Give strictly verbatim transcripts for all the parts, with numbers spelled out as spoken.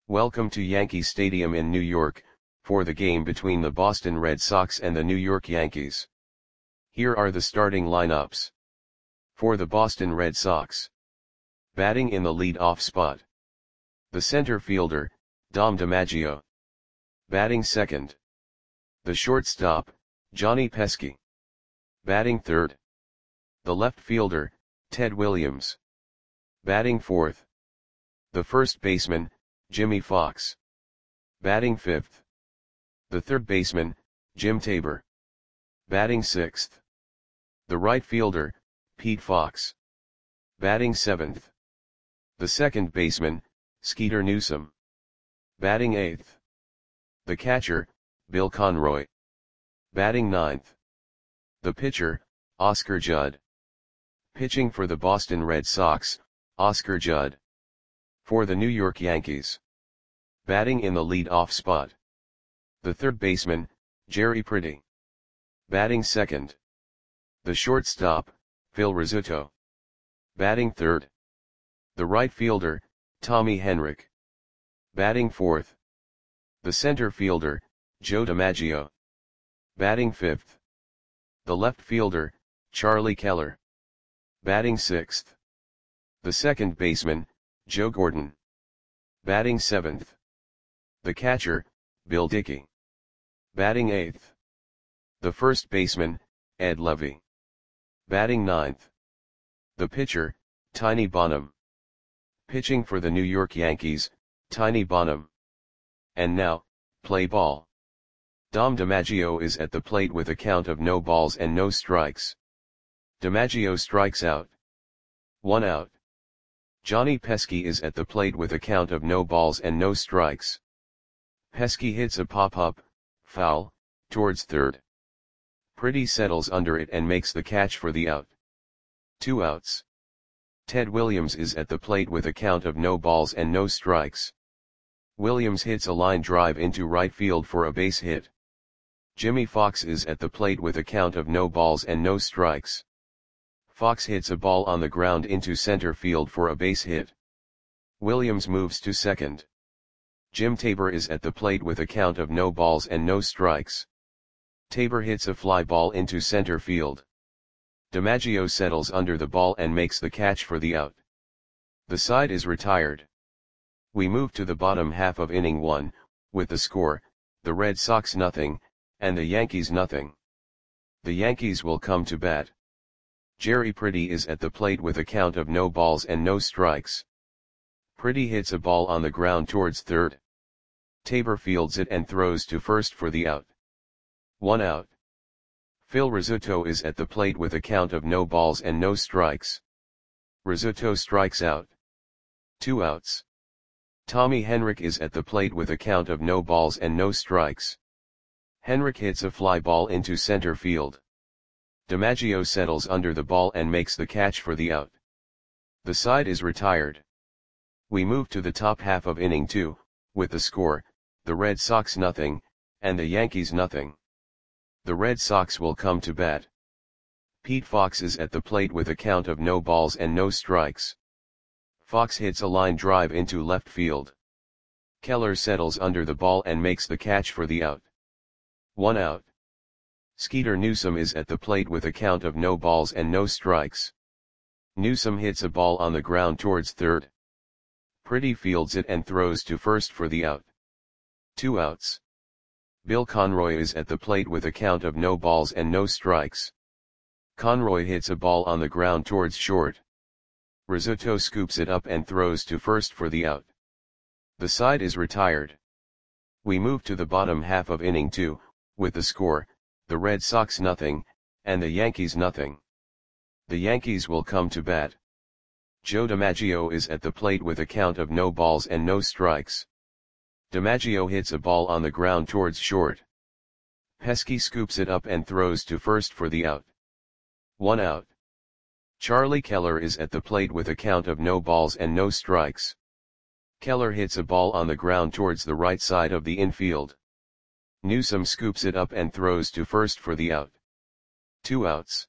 Welcome to Yankee Stadium in New York, for the game between the Boston Red Sox and the New York Yankees. Here are the starting lineups. For the Boston Red Sox. Batting in the lead-off spot. The center fielder, Dom DiMaggio. Batting second. The shortstop, Johnny Pesky. Batting third. The left fielder, Ted Williams. Batting fourth. The first baseman, Jimmie Foxx. Batting fifth. The third baseman, Jim Tabor. Batting sixth. The right fielder, Pete Fox. Batting seventh. The second baseman, Skeeter Newsom. Batting eighth. The catcher, Bill Conroy. Batting ninth. The pitcher, Oscar Judd. Pitching for the Boston Red Sox, Oscar Judd. For the New York Yankees. Batting in the lead-off spot. The third baseman, Jerry Pretty. Batting second. The shortstop, Phil Rizzuto. Batting third. The right fielder, Tommy Henrich. Batting fourth. The center fielder, Joe DiMaggio. Batting fifth. The left fielder, Charlie Keller. Batting sixth. The second baseman, Joe Gordon. Batting seventh. The catcher, Bill Dickey. Batting eighth. The first baseman, Ed Levy. Batting ninth. The pitcher, Tiny Bonham. Pitching for the New York Yankees, Tiny Bonham. And now, play ball. Dom DiMaggio is at the plate with a count of no balls and no strikes. DiMaggio strikes out. One out. Johnny Pesky is at the plate with a count of no balls and no strikes. Pesky hits a pop-up, foul, towards third. Pretty settles under it and makes the catch for the out. Two outs. Ted Williams is at the plate with a count of no balls and no strikes. Williams hits a line drive into right field for a base hit. Jimmie Foxx is at the plate with a count of no balls and no strikes. Fox hits a ball on the ground into center field for a base hit. Williams moves to second. Jim Tabor is at the plate with a count of no balls and no strikes. Tabor hits a fly ball into center field. DiMaggio settles under the ball and makes the catch for the out. The side is retired. We move to the bottom half of inning one, with the score, the Red Sox nothing, and the Yankees nothing. The Yankees will come to bat. Jerry Pretty is at the plate with a count of no balls and no strikes. Pretty hits a ball on the ground towards third. Tabor fields it and throws to first for the out. One out. Phil Rizzuto is at the plate with a count of no balls and no strikes. Rizzuto strikes out. Two outs. Tommy Henrich is at the plate with a count of no balls and no strikes. Henrich hits a fly ball into center field. DiMaggio settles under the ball and makes the catch for the out. The side is retired. We move to the top half of inning two, with the score, the Red Sox nothing, and the Yankees nothing. The Red Sox will come to bat. Pete Fox is at the plate with a count of no balls and no strikes. Fox hits a line drive into left field. Keller settles under the ball and makes the catch for the out. One out. Skeeter Newsom is at the plate with a count of no balls and no strikes. Newsom hits a ball on the ground towards third. Pretty fields it and throws to first for the out. Two outs. Bill Conroy is at the plate with a count of no balls and no strikes. Conroy hits a ball on the ground towards short. Rizzuto scoops it up and throws to first for the out. The side is retired. We move to the bottom half of inning two, with the score, the Red Sox nothing, and the Yankees nothing. The Yankees will come to bat. Joe DiMaggio is at the plate with a count of no balls and no strikes. DiMaggio hits a ball on the ground towards short. Pesky scoops it up and throws to first for the out. One out. Charlie Keller is at the plate with a count of no balls and no strikes. Keller hits a ball on the ground towards the right side of the infield. Newsom scoops it up and throws to first for the out. Two outs.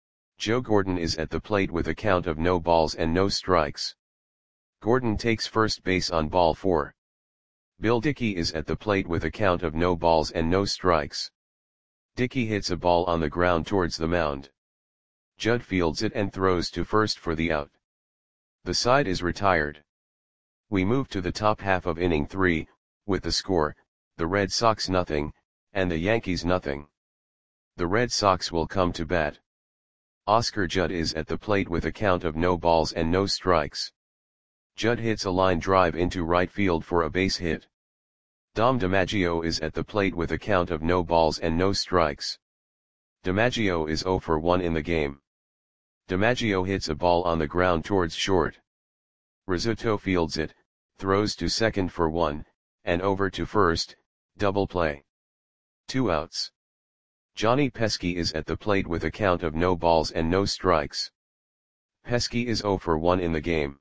Joe Gordon is at the plate with a count of no balls and no strikes. Gordon takes first base on ball four. Bill Dickey is at the plate with a count of no balls and no strikes. Dickey hits a ball on the ground towards the mound. Judd fields it and throws to first for the out. The side is retired. We move to the top half of inning three, with the score, the Red Sox nothing, and the Yankees nothing. The Red Sox will come to bat. Oscar Judd is at the plate with a count of no balls and no strikes. Judd hits a line drive into right field for a base hit. Dom DiMaggio is at the plate with a count of no balls and no strikes. DiMaggio is oh for one in the game. DiMaggio hits a ball on the ground towards short. Rizzuto fields it, throws to second for one, and over to first, double play. Two outs. Johnny Pesky is at the plate with a count of no balls and no strikes. Pesky is oh for one in the game.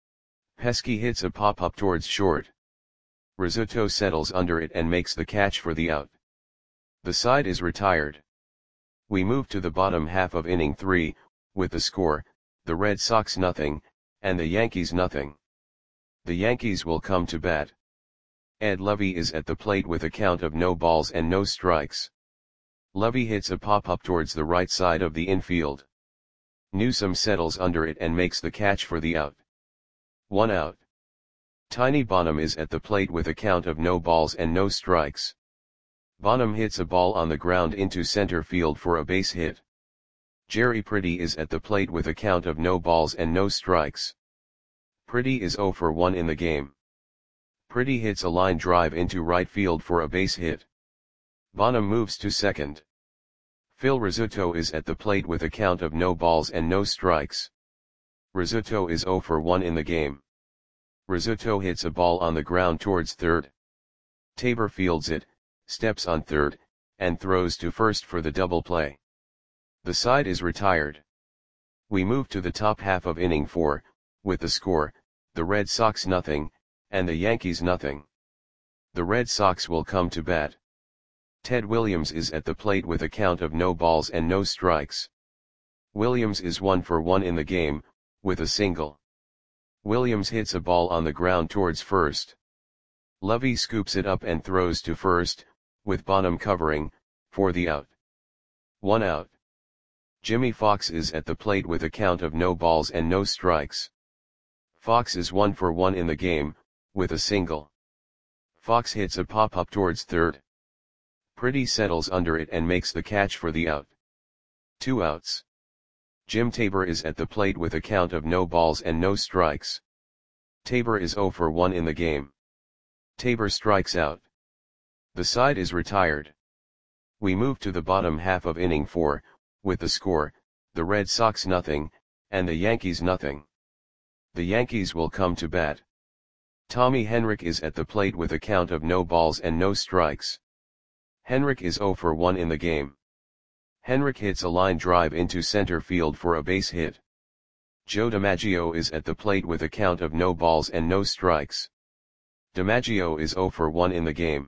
Pesky hits a pop-up towards short. Rizzuto settles under it and makes the catch for the out. The side is retired. We move to the bottom half of inning three, with the score, the Red Sox nothing, and the Yankees nothing. The Yankees will come to bat. Ed Lovey is at the plate with a count of no balls and no strikes. Lovey hits a pop-up towards the right side of the infield. Newsom settles under it and makes the catch for the out. One out. Tiny Bonham is at the plate with a count of no balls and no strikes. Bonham hits a ball on the ground into center field for a base hit. Jerry Pretty is at the plate with a count of no balls and no strikes. Pretty is oh for one in the game. Pretty hits a line drive into right field for a base hit. Bonham moves to second. Phil Rizzuto is at the plate with a count of no balls and no strikes. Rizzuto is oh for one in the game. Rizzuto hits a ball on the ground towards third. Tabor fields it, steps on third, and throws to first for the double play. The side is retired. We move to the top half of inning four, with the score, the Red Sox nothing, and the Yankees nothing. The Red Sox will come to bat. Ted Williams is at the plate with a count of no balls and no strikes. Williams is one for one in the game, with a single. Williams hits a ball on the ground towards first. Lovey scoops it up and throws to first, with Bonham covering, for the out. One out. Jimmy Fox is at the plate with a count of no balls and no strikes. Fox is one for one in the game, with a single. Fox hits a pop-up towards third. Pretty settles under it and makes the catch for the out. Two outs. Jim Tabor is at the plate with a count of no balls and no strikes. Tabor is oh for one in the game. Tabor strikes out. The side is retired. We move to the bottom half of inning four, with the score, the Red Sox nothing, and the Yankees nothing. The Yankees will come to bat. Tommy Henrich is at the plate with a count of no balls and no strikes. Henrich is oh for one in the game. Henrich hits a line drive into center field for a base hit. Joe DiMaggio is at the plate with a count of no balls and no strikes. DiMaggio is oh for one in the game.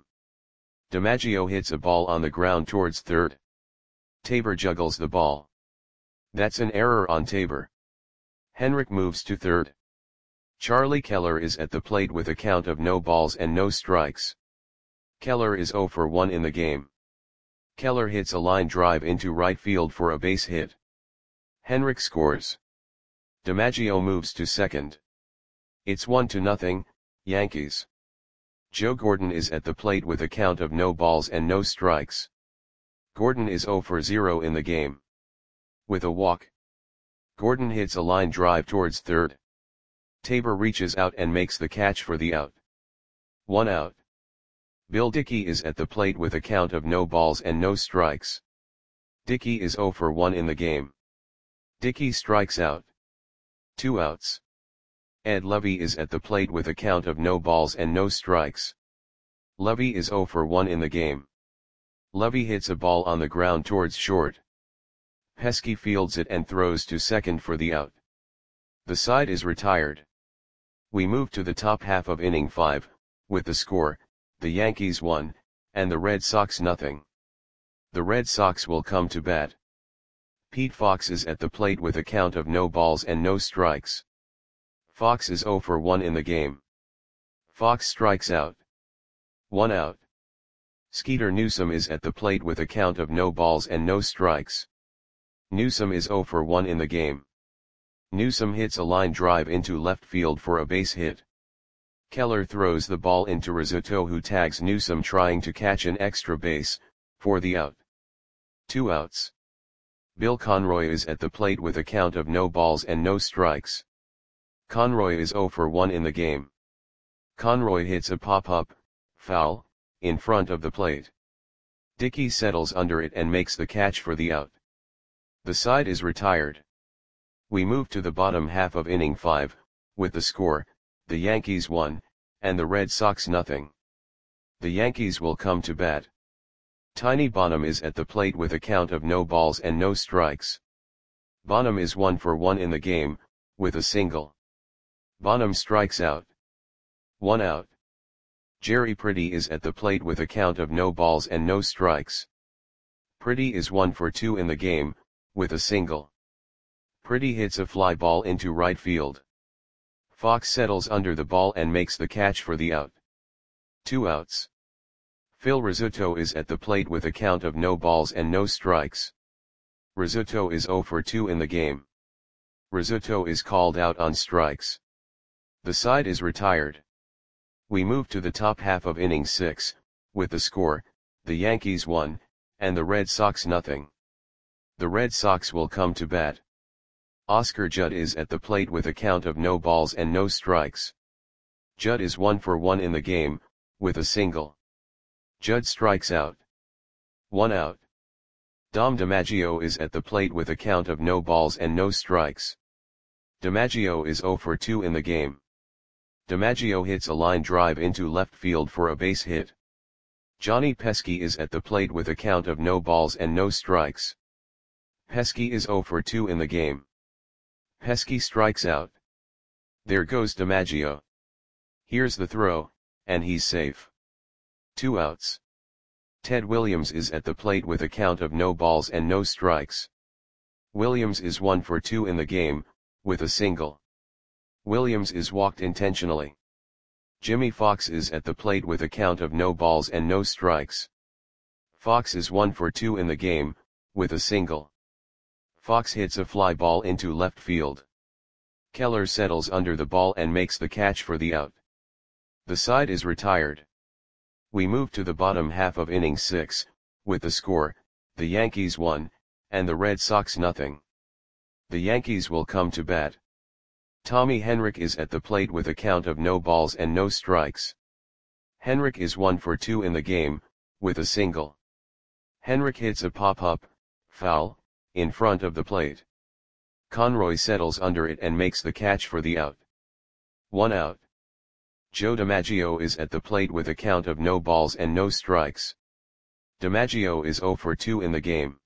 DiMaggio hits a ball on the ground towards third. Tabor juggles the ball. That's an error on Tabor. Henrich moves to third. Charlie Keller is at the plate with a count of no balls and no strikes. Keller is oh for one in the game. Keller hits a line drive into right field for a base hit. Henrich scores. DiMaggio moves to second. It's one to nothing, Yankees. Joe Gordon is at the plate with a count of no balls and no strikes. Gordon is oh for zero in the game. With a walk. Gordon hits a line drive towards third. Tabor reaches out and makes the catch for the out. One out. Bill Dickey is at the plate with a count of no balls and no strikes. Dickey is oh for one in the game. Dickey strikes out. Two outs. Ed Lovey is at the plate with a count of no balls and no strikes. Lovey is oh for one in the game. Lovey hits a ball on the ground towards short. Pesky fields it and throws to second for the out. The side is retired. We move to the top half of inning five, with the score, the Yankees one, and the Red Sox nothing. The Red Sox will come to bat. Pete Fox is at the plate with a count of no balls and no strikes. Fox is oh for one in the game. Fox strikes out. One out. Skeeter Newsome is at the plate with a count of no balls and no strikes. Newsome is zero for one in the game. Newsome hits a line drive into left field for a base hit. Keller throws the ball into Rizzuto, who tags Newsome trying to catch an extra base, for the out. Two outs. Bill Conroy is at the plate with a count of no balls and no strikes. Conroy is zero for one in the game. Conroy hits a pop-up, foul, in front of the plate. Dickey settles under it and makes the catch for the out. The side is retired. We move to the bottom half of inning five, with the score, the Yankees one, and the Red Sox nothing. The Yankees will come to bat. Tiny Bonham is at the plate with a count of no balls and no strikes. Bonham is one for one in the game, with a single. Bonham strikes out. One out. Jerry Pretty is at the plate with a count of no balls and no strikes. Pretty is one for two in the game, with a single. Pretty hits a fly ball into right field. Fox settles under the ball and makes the catch for the out. Two outs. Phil Rizzuto is at the plate with a count of no balls and no strikes. Rizzuto is zero for two in the game. Rizzuto is called out on strikes. The side is retired. We move to the top half of inning six, with the score, the Yankees one, and the Red Sox nothing. The Red Sox will come to bat. Oscar Judd is at the plate with a count of no balls and no strikes. Judd is one for one in the game, with a single. Judd strikes out. One out. Dom DiMaggio is at the plate with a count of no balls and no strikes. DiMaggio is zero for two in the game. DiMaggio hits a line drive into left field for a base hit. Johnny Pesky is at the plate with a count of no balls and no strikes. Pesky is zero for two in the game. Pesky strikes out. There goes DiMaggio. Here's the throw, and he's safe. Two outs. Ted Williams is at the plate with a count of no balls and no strikes. Williams is one for two in the game, with a single. Williams is walked intentionally. Jimmy Fox is at the plate with a count of no balls and no strikes. Fox is one for two in the game, with a single. Fox hits a fly ball into left field. Keller settles under the ball and makes the catch for the out. The side is retired. We move to the bottom half of inning six, with the score, the Yankees one, and the Red Sox nothing. The Yankees will come to bat. Tommy Henrich is at the plate with a count of no balls and no strikes. Henrich is one for two in the game, with a single. Henrich hits a pop-up, foul, in front of the plate. Conroy settles under it and makes the catch for the out. One out. Joe DiMaggio is at the plate with a count of no balls and no strikes. DiMaggio is zero for two in the game.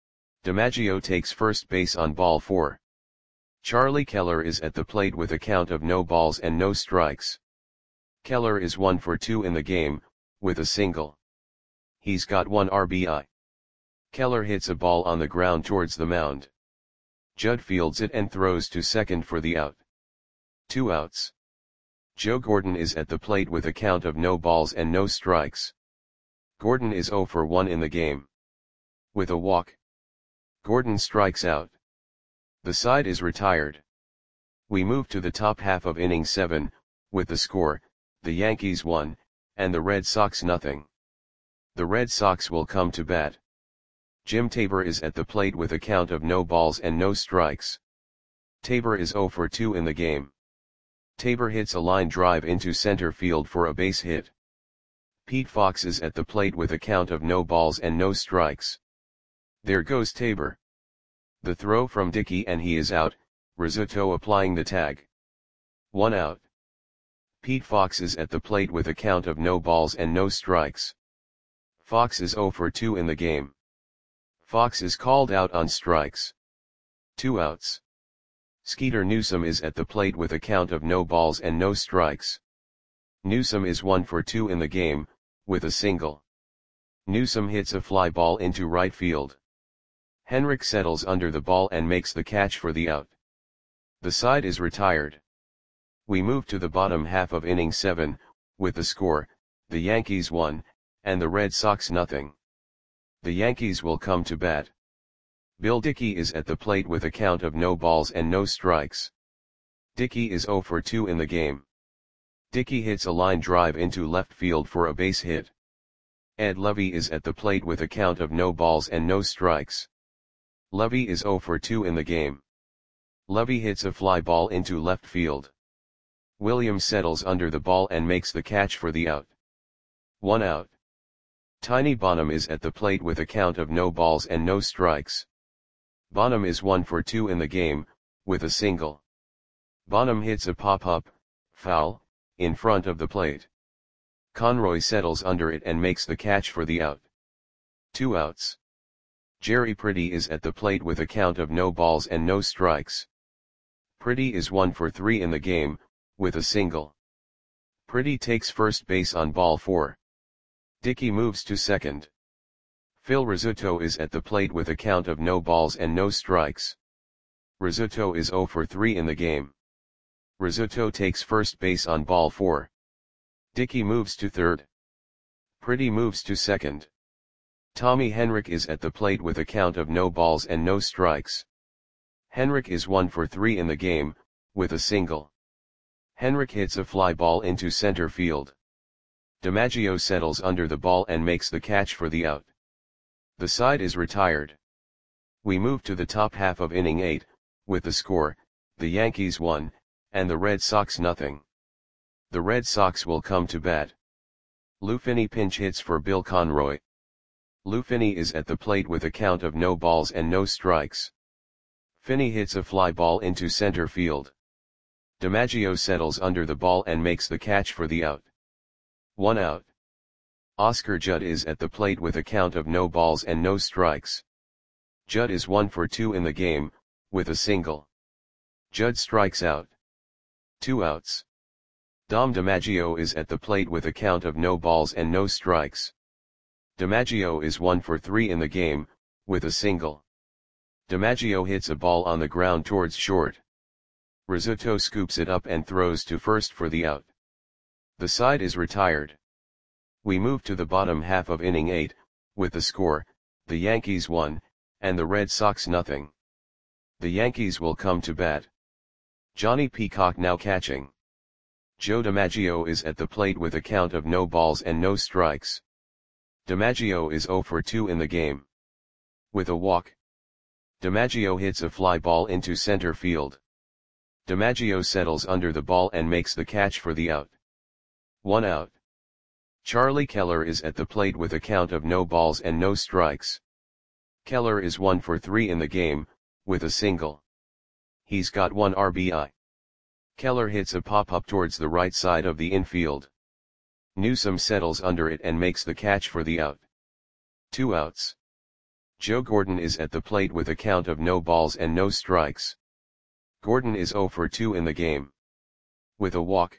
DiMaggio takes first base on ball four. Charlie Keller is at the plate with a count of no balls and no strikes. Keller is one for two in the game, with a single. He's got one R B I. Keller hits a ball on the ground towards the mound. Judd fields it and throws to second for the out. Two outs. Joe Gordon is at the plate with a count of no balls and no strikes. Gordon is zero for one in the game. With a walk. Gordon strikes out. The side is retired. We move to the top half of inning seven, with the score, the Yankees one, and the Red Sox nothing. The Red Sox will come to bat. Jim Tabor is at the plate with a count of no balls and no strikes. Tabor is zero for two in the game. Tabor hits a line drive into center field for a base hit. Pete Fox is at the plate with a count of no balls and no strikes. There goes Tabor. The throw from Dickey and he is out, Rizzuto applying the tag. One out. Pete Fox is at the plate with a count of no balls and no strikes. Fox is zero for two in the game. Fox is called out on strikes. Two outs. Skeeter Newsome is at the plate with a count of no balls and no strikes. Newsome is one for two in the game, with a single. Newsome hits a fly ball into right field. Henrich settles under the ball and makes the catch for the out. The side is retired. We move to the bottom half of inning seven, with the score, the Yankees one, and the Red Sox nothing. The Yankees will come to bat. Bill Dickey is at the plate with a count of no balls and no strikes. Dickey is oh for two in the game. Dickey hits a line drive into left field for a base hit. Ed Levy is at the plate with a count of no balls and no strikes. Levy is oh for two in the game. Levy hits a fly ball into left field. Williams settles under the ball and makes the catch for the out. One out. Tiny Bonham is at the plate with a count of no balls and no strikes. Bonham is one for two in the game, with a single. Bonham hits a pop-up, foul, in front of the plate. Conroy settles under it and makes the catch for the out. Two outs. Jerry Pretty is at the plate with a count of no balls and no strikes. Pretty is one for three in the game, with a single. Pretty takes first base on ball four. Dickey moves to second. Phil Rizzuto is at the plate with a count of no balls and no strikes. Rizzuto is oh for three in the game. Rizzuto takes first base on ball four. Dickey moves to third. Pretty moves to second. Tommy Henrich is at the plate with a count of no balls and no strikes. Henrich is one for three in the game, with a single. Henrich hits a fly ball into center field. DiMaggio settles under the ball and makes the catch for the out. The side is retired. We move to the top half of inning eight, with the score, the Yankees one, and the Red Sox nothing. The Red Sox will come to bat. Lou Finney pinch hits for Bill Conroy. Lou Finney is at the plate with a count of no balls and no strikes. Finney hits a fly ball into center field. DiMaggio settles under the ball and makes the catch for the out. One out. Oscar Judd is at the plate with a count of no balls and no strikes. Judd is one for two in the game, with a single. Judd strikes out. Two outs. Dom DiMaggio is at the plate with a count of no balls and no strikes. DiMaggio is one for three in the game, with a single. DiMaggio hits a ball on the ground towards short. Rizzuto scoops it up and throws to first for the out. The side is retired. We move to the bottom half of inning eight, with the score, the Yankees one, and the Red Sox nothing. The Yankees will come to bat. Johnny Peacock now catching. Joe DiMaggio is at the plate with a count of no balls and no strikes. DiMaggio is oh for two in the game. With a walk. DiMaggio hits a fly ball into center field. DiMaggio settles under the ball and makes the catch for the out. One out. Charlie Keller is at the plate with a count of no balls and no strikes. Keller is one for three in the game, with a single. He's got one R B I. Keller hits a pop-up towards the right side of the infield. Newsom settles under it and makes the catch for the out. Two outs. Joe Gordon is at the plate with a count of no balls and no strikes. Gordon is oh for two in the game. With a walk.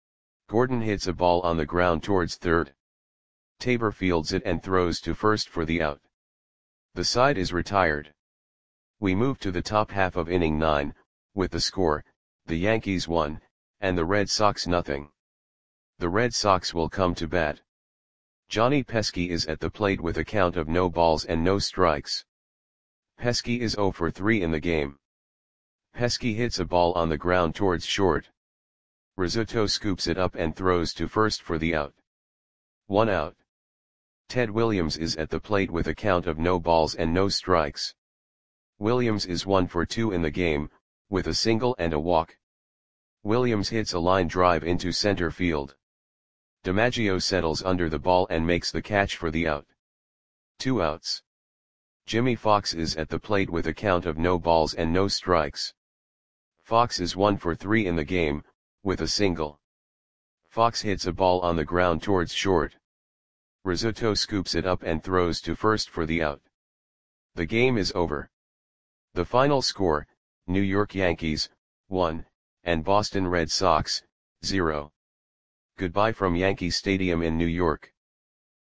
Gordon hits a ball on the ground towards third. Tabor fields it and throws to first for the out. The side is retired. We move to the top half of inning nine, with the score, the Yankees one, and the Red Sox nothing. The Red Sox will come to bat. Johnny Pesky is at the plate with a count of no balls and no strikes. Pesky is oh for three in the game. Pesky hits a ball on the ground towards short. Rizzuto scoops it up and throws to first for the out. One out. Ted Williams is at the plate with a count of no balls and no strikes. Williams is one for two in the game, with a single and a walk. Williams hits a line drive into center field. DiMaggio settles under the ball and makes the catch for the out. Two outs. Jimmy Fox is at the plate with a count of no balls and no strikes. Fox is one for three in the game, with a single. Fox hits a ball on the ground towards short. Rizzuto scoops it up and throws to first for the out. The game is over. The final score, New York Yankees, one, and Boston Red Sox, zero. Goodbye from Yankee Stadium in New York.